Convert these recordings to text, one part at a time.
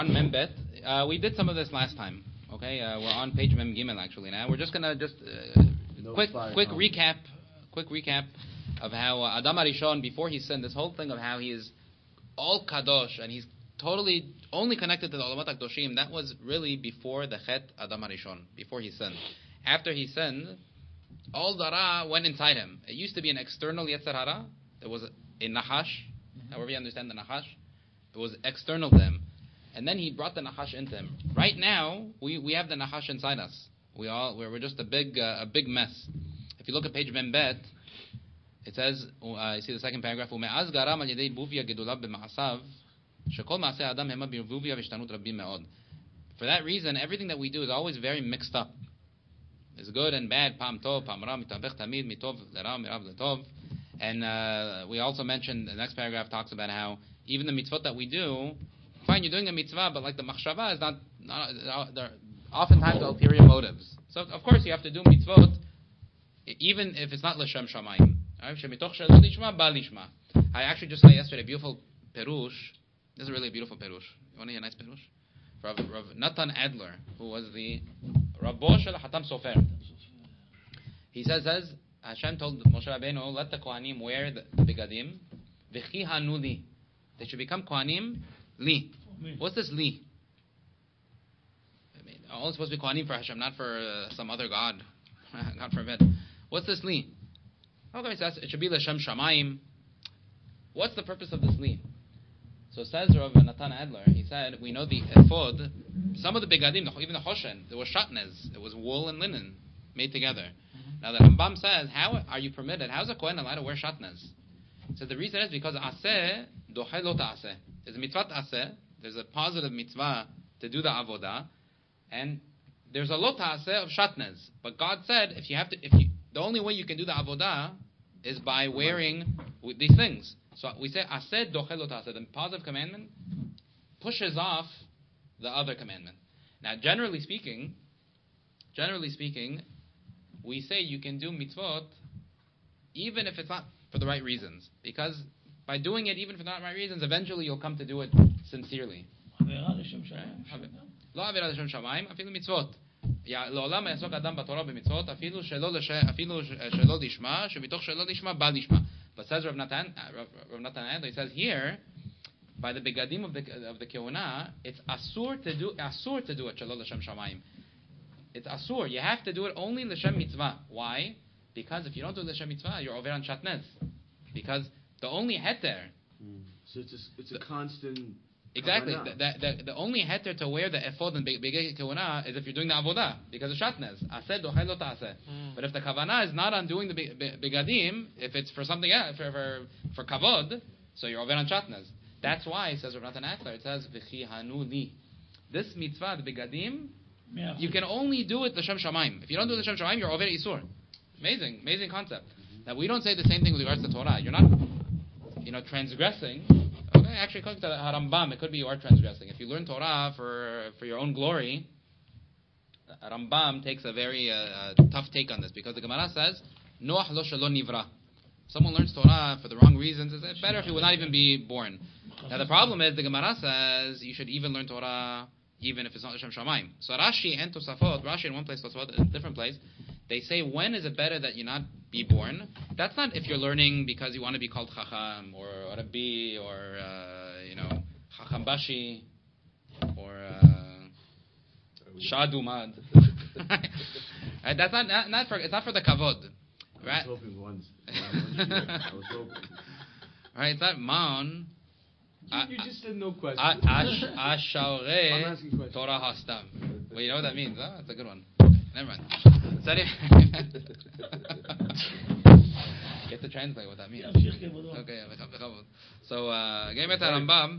On Membet, we did some of this last time. Okay, we're on page Mem Gimel actually now. We're just gonna quick recap of how Adam Arishon, before he sinned, this whole thing of how he is all kadosh and he's totally only connected to the Olamat HaKadoshim. That was really before the Chet Adam Arishon, before he sinned. After he sinned, all the Ra went inside him. It used to be an external Yetzer Hara. There was a Nahash. However you understand the Nahash, it was external to him. And then he brought the Nahash into him. Right now, we have the Nahash inside us. We're just a big mess. If you look at page Membet, it says, you see the second paragraph, "Ume'az garam al yedei buvia gedula b'ma'asav, shekol ma'aseh adam hema b'vuvia v'shtanut rabbim me'od." For that reason, everything that we do is always very mixed up. It's good and bad, pam tov, pam ra, mitavech tamid, mitov l'ra, mirav l'tov. And we also mentioned, the next paragraph talks about how even the mitzvot that we do, fine, you're doing a mitzvah, but like the machshava is not there are oftentimes ulterior motives. So of course you have to do mitzvot, even if it's not l'shem shamayim. I actually just saw yesterday a beautiful perush. This is really a beautiful perush. You want to hear a nice perush? Rav Natan Adler, who was the Rabbo Shel Hatam Sofer. He says Hashem told Moshe Rabbeinu, let the Kohanim wear the bigadim, v'chi hanu li. They should become Kohanim li. What's this li? I mean, only supposed to be Kohanim for Hashem, not for some other God. God forbid. What's this li? Okay, so it should be l'shem shamayim. What's the purpose of this li? So says Rav Natan Adler, he said, we know the ephod, some of the bigadim, even the hoshen, there was shatnez, it was wool and linen made together. Now the Rambam says, how are you permitted? How is a Kohen allowed to wear shatnez? So the reason is because aseh dochai lo ta'aseh. There's a mitzvah aseh. There's a positive mitzvah to do the avodah, and there's a lo ta'aseh of shatnez. But God said, the only way you can do the avodah is by wearing these things. So we say aseh dochai lo ta'aseh. The positive commandment pushes off the other commandment. Now, generally speaking, we say you can do mitzvot even if it's not for the right reasons. Because by doing it even for the right reasons, eventually you'll come to do it sincerely. לא עבירה לשם שמיים, אפילו מצוות. לעולם יעסוק אדם בתורה במצוות, אפילו שלא לשמה, שמתוך שלא לשמה, בא לשמה. But says Rav Natan Adler, he says here, by the begadim of the kehuna, it's asur to do it, shalol l'shem shamayim. It's asur. You have to do it only l'shem mitzvah. Why? Because if you don't do l'shem mitzvah, you're over on shatnez. Because the only heter. So it's a constant. Exactly. The only heter to wear the ephod and begay kehuna is if you're doing the avodah because of shatnez. Aseh dochai lo ta'aseh. But if the kavanah is not on doing the begadim, if it's for something else, for kavod, so you're over on shatnez. That's why, says Rav Natan Adler, it says v'chi hanu li. This mitzvah, the begadim, you can only do it l'shem shamayim. If you don't do it l'shem shamayim, you're over isur. Amazing concept. Now we don't say the same thing with regards to Torah. You're not, transgressing. Okay, actually, according to the Rambam, it could be you are transgressing. If you learn Torah for your own glory, Rambam takes a very tough take on this because the Gemara says, Noach lo shelo nivra. Someone learns Torah for the wrong reasons. It's better if he would not even be born. Now the problem is the Gemara says you should even learn Torah even if it's not L'shem Shamayim. So Rashi and Tosafot, Rashi in one place, Tosafot in a different place, they say when is it better that you not be born? That's not if you're learning because you want to be called Chacham or Rabbi or Chacham Bashi or Shadumad. Right? That's not for it's not for the kavod. Right? I was hoping once. I was hoping. Right? It's not Maon. You just said no question. Ashaure Torah Hastam. Well, you know what that means, huh? That's a good one. Never mind. Get to translate what that means. Okay. So, getting back to Rambam.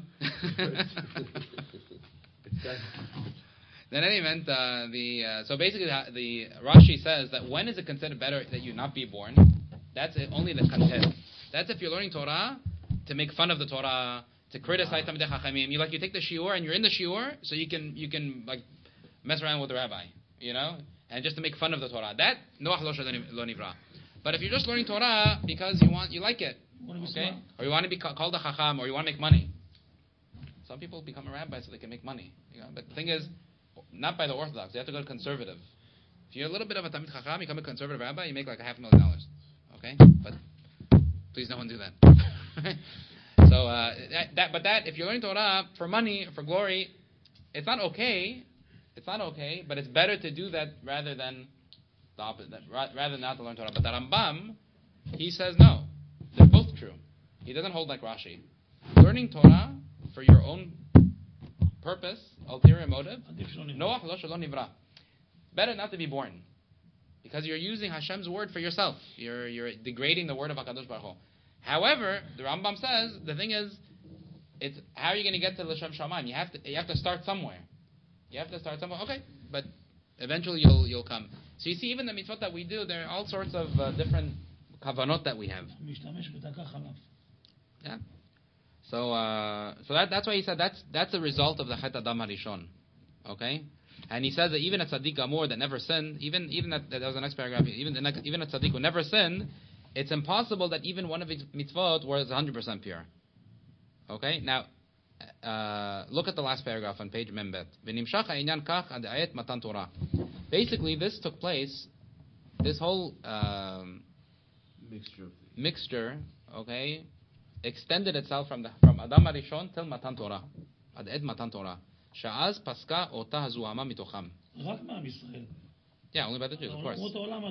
In any event, so basically the Rashi says that when is it considered better that you not be born? That's only the content. That's if you're learning Torah to make fun of the Torah, to criticize Talmidei Chachamim. You take the shiur and you're in the shiur, so you can like mess around with the rabbi, and just to make fun of the Torah. That Noach lo nivra. But if you're just learning Torah because you like it, okay, or you want to be called a Chacham, or you want to make money. Some people become a rabbi so they can make money. But the thing is, not by the Orthodox. You have to go to conservative. If you're a little bit of a Talmid Chacham, you become a conservative rabbi, you make like $500,000. Okay? But please no one do that. So, if you're learning Torah for money, for glory, it's not okay. It's not okay, but it's better to do that rather than the opposite, rather than not to learn Torah. But the Rambam, he says no. They're both true. He doesn't hold like Rashi. Learning Torah for your own purpose, ulterior motive, Noach lo shelo nivra. Better not to be born. Because you're using Hashem's word for yourself. You're degrading the word of HaKadosh Baruch Hu. However, the Rambam says, the thing is, it's how are you going to get to L'Shem Shamayim? You have to start somewhere. You have to start somewhere. Okay, but eventually you'll come. So you see, even the mitzvot that we do, there are all sorts of different kavanot that we have. Yeah. So that's why he said that's a result of the Chet Adam Harishon. Okay? And he says that even a tzaddik gamur that never sinned, even that was the next paragraph, even a tzaddik who never sinned, it's impossible that even one of his mitzvot was 100% pure. Okay? Now, look at the last paragraph on page Membet. Basically, this took place, this whole mixture, okay, extended itself from Adam Harishon till Matan Torah, ad ed Matan Torah. Sha'az paska ota hazuama mitocham. Yeah, only by the Jews, of course.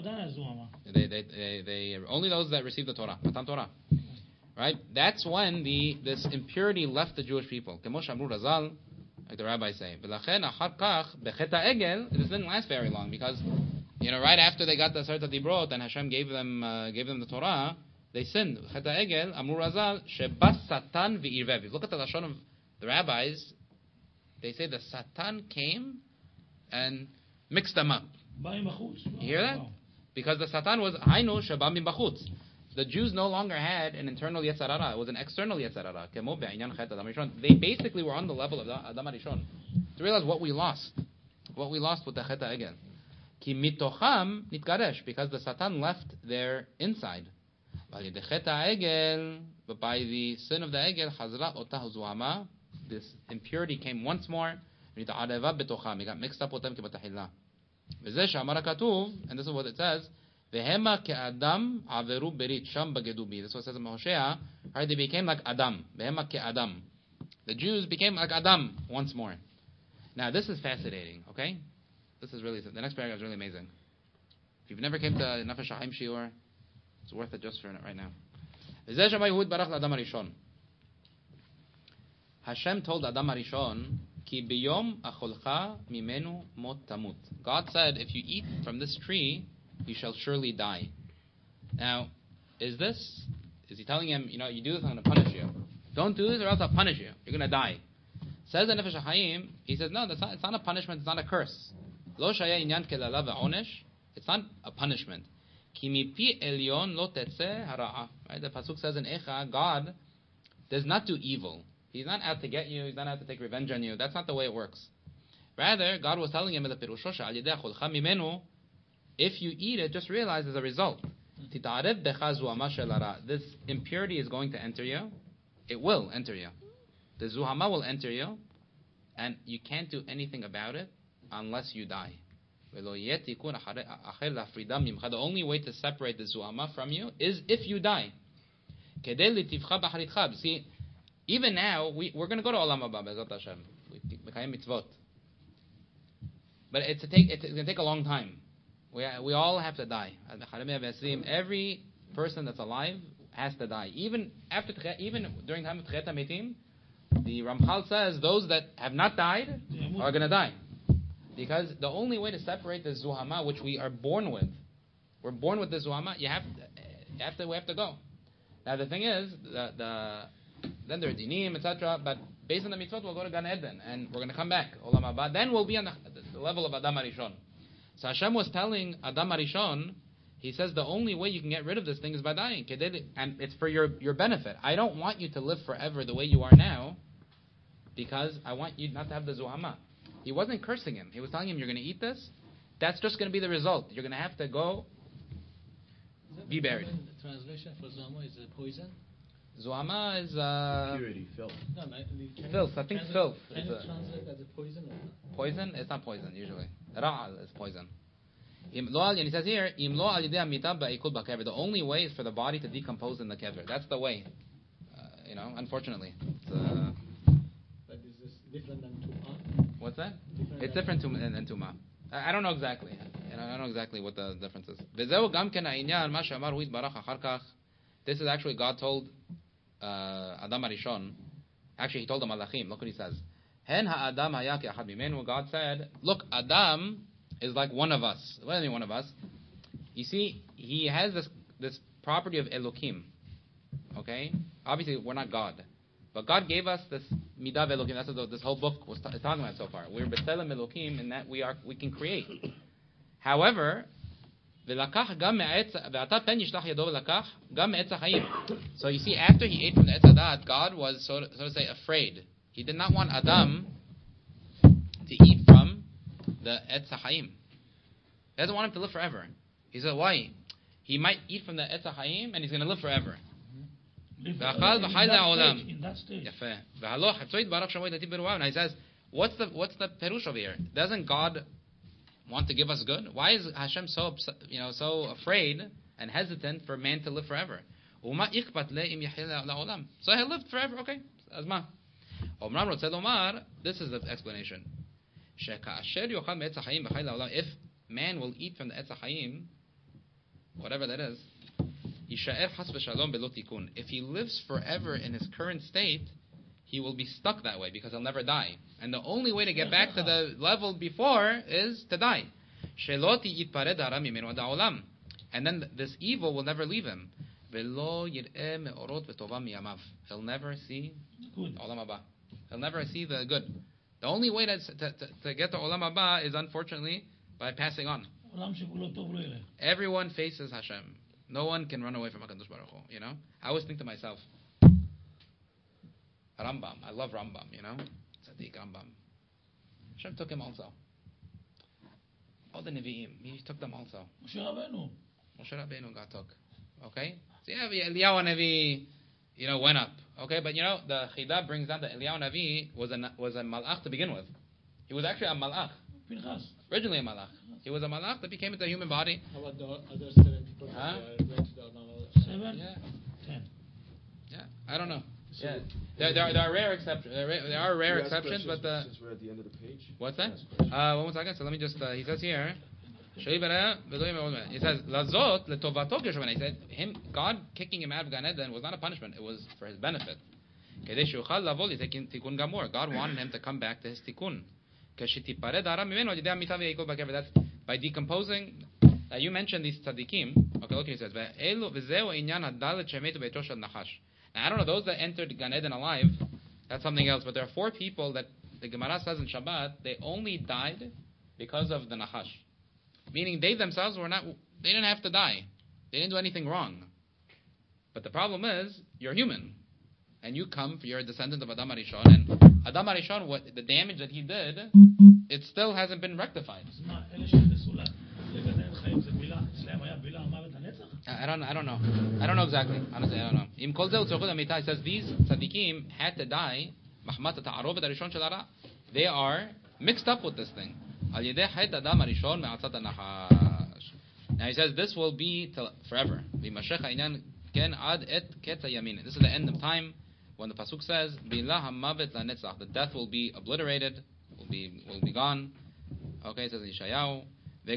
They only those that received the Torah, Matan Torah. Right? That's when this impurity left the Jewish people. Kemo shamru Razal, like the rabbis say. V'lachen achar kach bechet ha'egel. This didn't last very long because, right after they got the Aseret HaDibrot and Hashem gave them the Torah, they sinned. Bechet ha'egel, amru Razal, shebas Satan v'irvev. Look at the lashon of the rabbis. They say the Satan came and mixed them up. You hear that? Because the Satan was Hainu Shabam bin Bachutz. The Jews no longer had an internal Yetzer Hara. It was an external Yetzer Hara. They basically were on the level of Adam Harishon. To realize what we lost. What we lost with the Chet HaEgel. Ki mitocham nitgaresh. Because the Satan left their inside. But by the sin of the Egel, Hazra Otah Zuhama, this impurity came once more. It got mixed up with them. And this is what it says. Vehema ke'adam averu berit sham bagedubi. This is what it says in Hosea. Right, they became like Adam. Vehema ke'adam. The Jews became like Adam once more. Now this is fascinating. Okay, this is really the next paragraph is really amazing. If you've never came to Nefesh HaChaim shiur, it's worth it just for it right now. Hashem told Adam Harishon, Ki biyom acholcha mimenu mot tamut. God said, if you eat from this tree, you shall surely die. Now, is he telling him, you do this, I'm going to punish you. Don't do this or else I'll punish you. You're going to die. Says the Nefesh HaChaim, he says, no, it's not a punishment, it's not a curse. Lo shaya inyan kelala ve'onesh. It's not a punishment. Ki mipi elyon lo tetzeh hara'a. Right? The pasuk says in Echa, God does not do evil. He's not out to get you. He's not out to take revenge on you. That's not the way it works. Rather, God was telling him in the Pirushosha, if you eat it, just realize there's a result. This impurity is going to enter you. It will enter you. The Zuhama will enter you, and you can't do anything about it unless you die. The only way to separate the Zuhama from you is if you die. See, even now, we're going to go to Olam Haba, Be'ezrat Hashem. Mekayim mitzvot. But it's going to take a long time. We all have to die. Every person that's alive has to die. Even during the time of Tchiat HaMetim, the Ramchal says those that have not died are going to die. Because the only way to separate the Zuhama, which we are born with, we're born with the Zuhama, we have to go. Now the thing is, then there are dinim, etc. But based on the mitzvot, we'll go to Gan Eden, and we're going to come back. Olam Haba. Then we'll be on the level of Adam Harishon. So Hashem was telling Adam Harishon, He says the only way you can get rid of this thing is by dying, and it's for your benefit. I don't want you to live forever the way you are now, because I want you not to have the zuhama. He wasn't cursing him. He was telling him, you're going to eat this. That's just going to be the result. You're going to have to go be buried. The translation for zuhama is poison? Zuhama is purity, filth. No, filth. I think filth. Can you translate as a poison or not? Poison? It's not poison usually. Ra'al is poison. And he says here, the only way is for the body to decompose in the kever. That's the way. Unfortunately. But is this different than Tum'ah? What's that? It's different than Tum'ah. I don't know exactly. I don't know exactly what the difference is. This is actually God told Adam Arishon. Actually, he told the Malachim. Look what he says. God said, look, Adam is like one of us. What do you mean one of us? You see, he has this property of Elokim. Okay? Obviously, we're not God. But God gave us this midah Elokim. That's what this whole book is talking about so far. We're B'Tselem Elokim in that we can create. However, so you see, after he ate from the Etz Hadat, God was, so to say, afraid. He did not want Adam to eat from the Etz HaChaim. He doesn't want him to live forever. He said, why? He might eat from the Etz HaChaim and he's going to live forever. In that stage. And he says, what's the perush over here? Doesn't God want to give us good? Why is Hashem so afraid and hesitant for man to live forever? So he lived forever. Okay, Azma. This is the explanation. If man will eat from the Etz HaChaim, whatever that is, if he lives forever in his current state, he will be stuck that way because he'll never die. And the only way to get back to the level before is to die. And then this evil will never leave him. He'll never see Olam Haba. He'll never see the good. The only way to get to Olam Haba is, unfortunately, by passing on. Everyone faces Hashem. No one can run away from HaKadosh Baruch Hu, I always think to myself, Rambam. I love Rambam, Tzaddik Rambam. Hashem took him also. All the Nevi'im, he took them also. Moshe Rabbeinu God took. Okay? So Eliyahu Nevi, went up. Okay, but the Chidah brings down that Eliyahu Nevi was a malach to begin with. He was actually a malach. Originally a malach. He was a malach that became into a human body. How about the other 7 people? Huh? 7? Yeah. 10. Yeah, I don't know. So there are rare exceptions. There are rare exceptions, but since we're at the end of the page. What's that? One more second. So let me just. He says here. He says lazot letovato He said God kicking him out of Gan Eden was not a punishment. It was for his benefit. God wanted him to come back to his tikkun. That's by decomposing. You mentioned these tzaddikim. Okay, look, he says, now, I don't know, those that entered Gan Eden alive, that's something else, but there are 4 people that the Gemara says in Shabbat, they only died because of the Nachash. Meaning they themselves they didn't have to die. They didn't do anything wrong. But the problem is, you're human. And you're a descendant of Adam Arishon, and Adam Arishon, the damage that he did, it still hasn't been rectified. I don't know. I don't know exactly. Honestly, I don't know. He says these tzaddikim had to die. They are mixed up with this thing. Now he says this will be till forever. This is the end of time when the pasuk says the death will be obliterated, will be gone. Okay, it says in Yeshayahu. Now,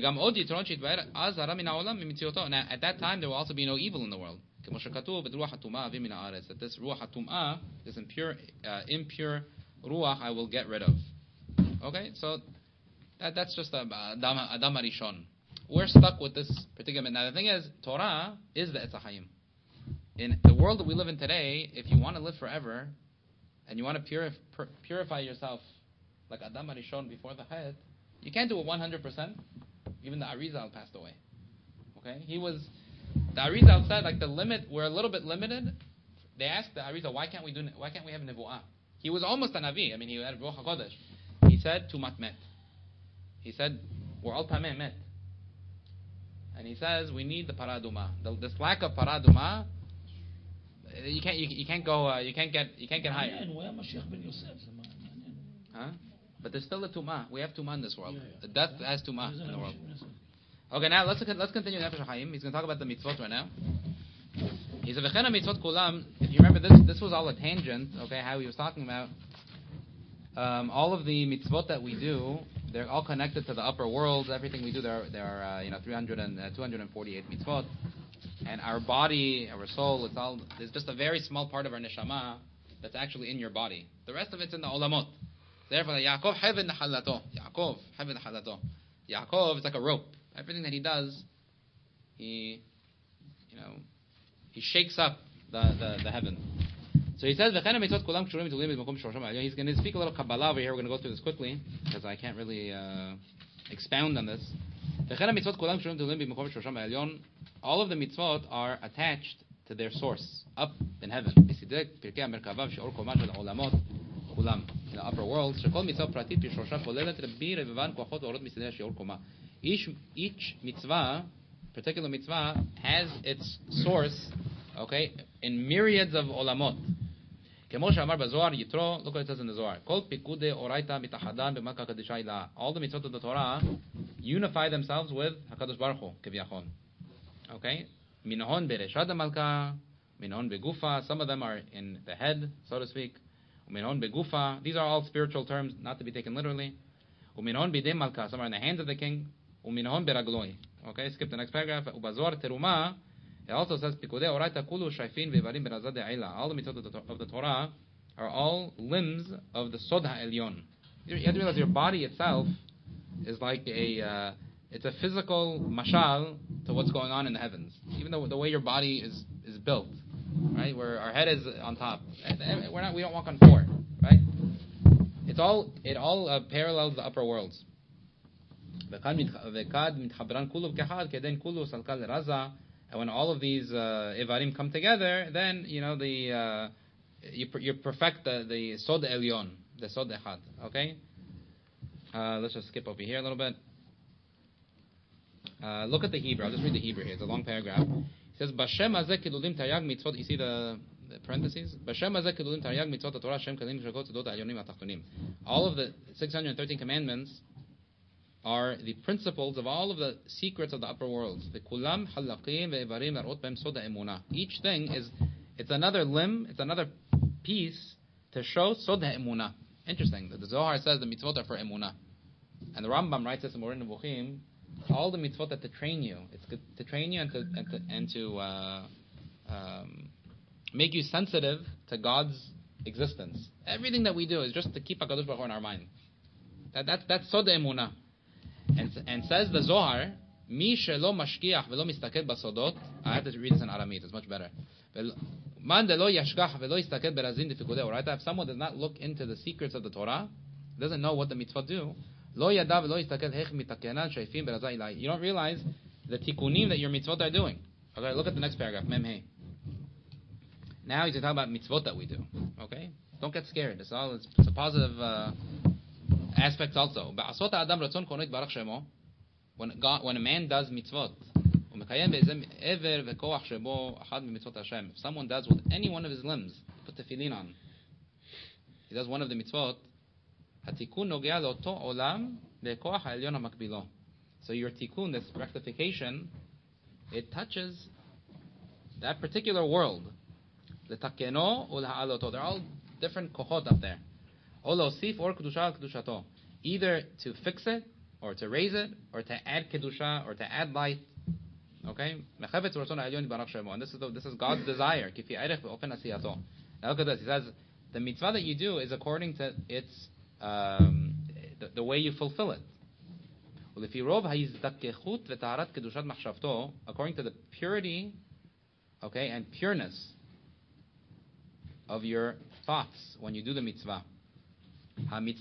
at that time, there will also be no evil in the world. That this ruach hatum'ah, this impure ruach, I will get rid of. Okay, so that's just Adam Arishon. We're stuck with this particular. Now, the thing is, Torah is the Etz HaChaim. In the world that we live in today, if you want to live forever, and you want to purify yourself like Adam Arishon before the Chet, you can't do it 100%. Even the Arizal passed away. Okay, the Arizal said like the limit. We're a little bit limited. They asked the Arizal, why can't we have nevuah? He was almost a navi. I mean, he had Ruach HaKodesh. He said tumat met. He said we're all tameh met. And he says we need the paraduma. This lack of paraduma, you can't get higher. Huh? But there's still a tumah. We have tumah in this world. The death has tumah in the world. Okay, now let's continue Nefesh HaChaim. He's going to talk about the mitzvot right now. He's a v'chena mitzvot kulam. If you remember, this was all a tangent. Okay, how he was talking about all of the mitzvot that we do. They're all connected to the upper worlds. Everything we do, there are 248 mitzvot, and our body, our soul, there's just a very small part of our neshama that's actually in your body. The rest of it's in the olamot. Therefore, Yaakov heved nachalato. Yaakov is like a rope. Everything that he does, he shakes up the heaven. So he says, he's going to speak a little Kabbalah over here. We're going to go through this quickly, because I can't really expound on this. All of the mitzvot are attached to their source, up in heaven. In the upper world. Each mitzvah, particular mitzvah, has its source, okay, in myriads of olamot. Look what it says in the Zohar. All the mitzvot of the Torah unify themselves with HaKadosh Baruch Hu, Kiviyachon. Okay? Minhon bereshad malka, minhon begufa. Some of them are in the head, so to speak. Minhon begufa. These are all spiritual terms, not to be taken literally. Minhon bidei malka. Some are in the hands of the king. Minhon beragloi. Okay, skip the next paragraph. Ubazor teruma. It also says, all the mitzvot of the Torah are all limbs of the Sod HaElyon. You have to realize your body itself is like it's a physical mashal to what's going on in the heavens. Even though the way your body is built, right? Where our head is on top. We don't walk on four, right? It all parallels the upper worlds. And when all of these Evarim come together, then you perfect the Sod Elyon, the Sod Echad. Okay? Let's just skip over here a little bit. Look at the Hebrew. I'll just read the Hebrew here. It's a long paragraph. It says, Bashem hazeh kilulim taryag mitzvot. You see the parentheses? Bashem hazeh kilulim taryag mitzvot Torah Hashem kalim shekot tzedot ha'elyonim ha'tachtonim. All of the 613 commandments are the principles of all of the secrets of the upper worlds. The kulam halakim ve'evarim larot b'hem soda emunah. Each thing it's another limb, it's another piece to show soda emunah. Interesting. The Zohar says the mitzvot are for emunah, and the Rambam writes this in Moreh Nevuchim. All the mitzvot are to train you. It's to train you and to make you sensitive to God's existence. Everything that we do is just to keep HaKadosh Baruch Hu in our mind. That's soda emunah. And says the Zohar, Mi shelo mashkiach velo mistakel basodot. I have to read this in Aramaic. It's much better. Man delo yashkach velo istakel berazin difikudei. Right? If someone does not look into the secrets of the Torah, doesn't know what the mitzvot do, lo yada velo istakel hech mitakenan sheifim berazai ilai. You don't realize the tikkunim that your mitzvot are doing. Okay, look at the next paragraph. Mem hey. Now he's going to talk about mitzvot that we do. Okay, don't get scared. It's a positive. Aspects also. When a man does mitzvot, if someone does with any one of his limbs, put tefillin on, he does one of the mitzvot, so your tikkun, this rectification, it touches that particular world. They're all different kochot up there. Either to fix it, or to raise it, or to add kedusha, or to add light. Okay? And this is God's desire. Now look at this. He says, the mitzvah that you do is according to its the way you fulfill it. According to the purity, okay, and pureness of your thoughts when you do the mitzvah. This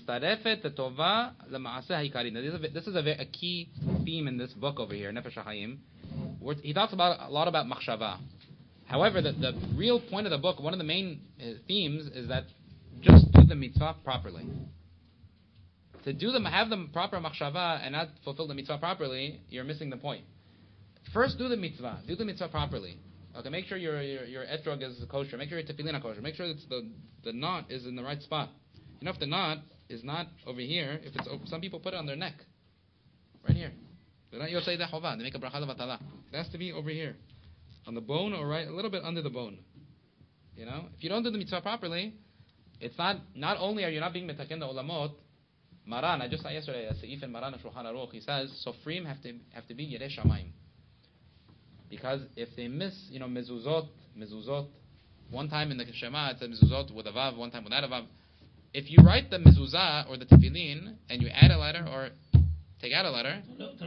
is a key theme in this book over here, Nefesh HaChaim. He talks a lot about machshava. However, the real point of the book, one of the main themes, is that just do the mitzvah properly. To have the proper machshava and not fulfill the mitzvah properly, you're missing the point. First, do the mitzvah properly. Okay, make sure your etrog is kosher. Make sure your tefillin are kosher. Make sure it's the knot is in the right spot. You know, if the knot is not over here, if it's some people put it on their neck, right here. They make a bracha levatala. It has to be over here, on the bone or right a little bit under the bone. You know, if you don't do the mitzvah properly, it's not only are you not being metaken the olamot. Maran, I just saw yesterday a seif in Maran Shulchan Aruch. He says sofrim have to be yirei shamayim, because if they miss, mezuzot. One time in the Shema it said mezuzot with a vav, one time without a vav. If you write the mezuzah or the tefillin and you add a letter or take out a letter,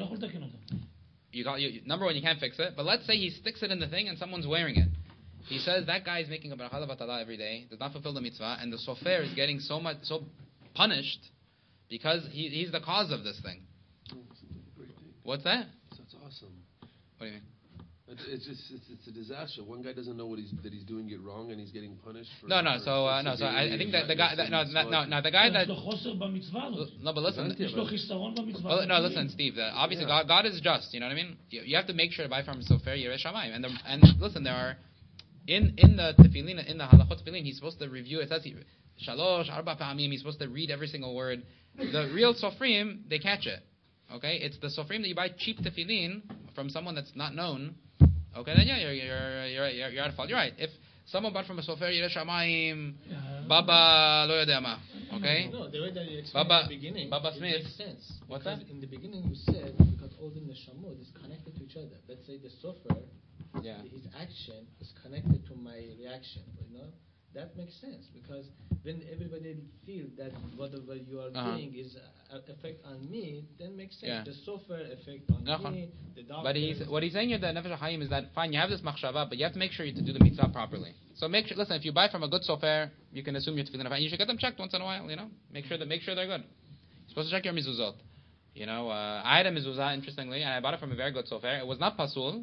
number one, you can't fix it. But let's say he sticks it in the thing and someone's wearing it. He says that guy is making a bracha levatala every day, does not fulfill the mitzvah, and the sofer is getting so punished because he's the cause of this thing. What's that? That's awesome. What do you mean? It's a disaster. One guy doesn't know that he's doing it wrong, and he's getting punished. So I think that the guy the guy that no, but listen. Listen, Steve. Obviously, God is just. You know what I mean? You have to make sure to buy from sofer yirei shamayim. And listen, there are in the tefillin, in the halachot tefillin, he's supposed to review. It says shalosh arba pa'amim. He's supposed to read every single word. The real sofrim, they catch it. Okay, it's the sofrim that you buy cheap tefillin from someone that's not known. Okay, then you're out of fault. You're right. If someone bought from a sofer yirei shamayim, Baba lo yodea ma. Okay. No, the way that you explained in the beginning, Baba it Smith. makes sense. What's because that? In the beginning you said because all the neshamot is connected to each other. Let's say the sofer, his action is connected to my reaction. You know, that makes sense because when everybody feels that whatever you are doing is effect on me, then makes sense. Yeah. The sofer effect on me, the doctor. But what he's saying here, the nefesh hayim, is that fine, you have this machshava, but you have to make sure you do the mitzvah properly. So make sure. Listen, if you buy from a good sofer, you can assume your tefillin are fine. You should get them checked once in a while. You know, make sure they're good. You're supposed to check your mezuzot. You know, I had a mezuzah, interestingly, and I bought it from a very good sofer. It was not pasul,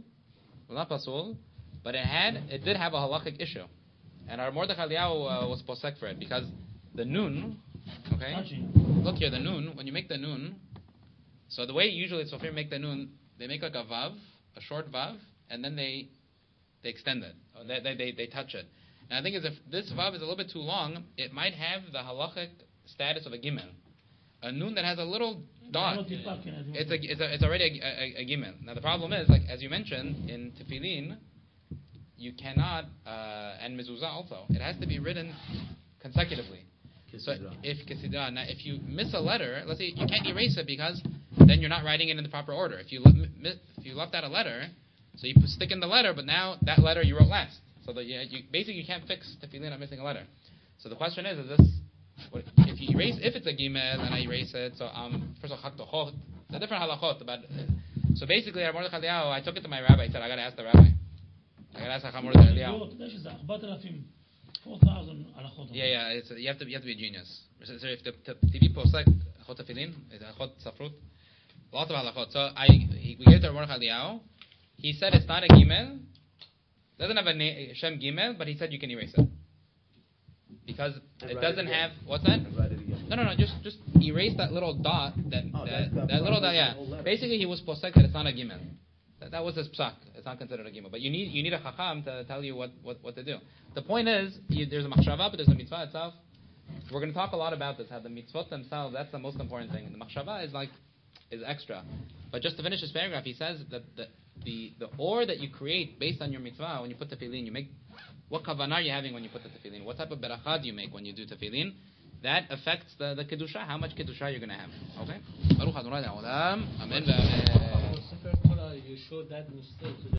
but it did have a halachic issue. And our Mordechai Eliyahu was posek for it because the nun, okay? Look here, the nun. When you make the nun, so the way usually Sofir make the nun, they make like a vav, a short vav, and then they extend it. They touch it. And I think if this vav is a little bit too long, it might have the halachic status of a gimel. A nun that has a little dot, it's already a gimel. Now the problem is, like as you mentioned in tefillin, you cannot, and mezuzah also, it has to be written consecutively. So if you miss a letter, let's say you can't erase it because then you're not writing it in the proper order. If you left out a letter, so you stick in the letter, but now that letter you wrote last. So that you can't fix tefillin on missing a letter. So the question is this, if you erase, if it's a gimel and I erase it, so first of all, chak the different halachot about. So basically, I took it to my rabbi. I said I got to ask the rabbi. Yeah, you have to be a genius. So if to be posek chot tefillin, chot safrut, lots of halachot. So we gave it to Mordechai Eliyahu. He said it's not a gimel, doesn't have a shem gimel, but he said you can erase it because it doesn't have what's that? No, just erase that little dot. That little dot. Yeah, basically he was posek that it's not a gimel. That was his psak. It's not considered a gimel. But you need a chacham to tell you what to do. The point is, there's a machshava, but there's a mitzvah itself. We're going to talk a lot about this, how the mitzvot themselves, that's the most important thing. And the machshava is extra. But just to finish this paragraph, he says that the or that you create based on your mitzvah, when you put tefillin, you make, what kavanah are you having when you put the tefillin? What type of beracha do you make when you do tefillin? That affects the kedusha, how much kedusha you're going to have. Okay? Baruch Adonai Le'olam. Amen. You showed that mistake to the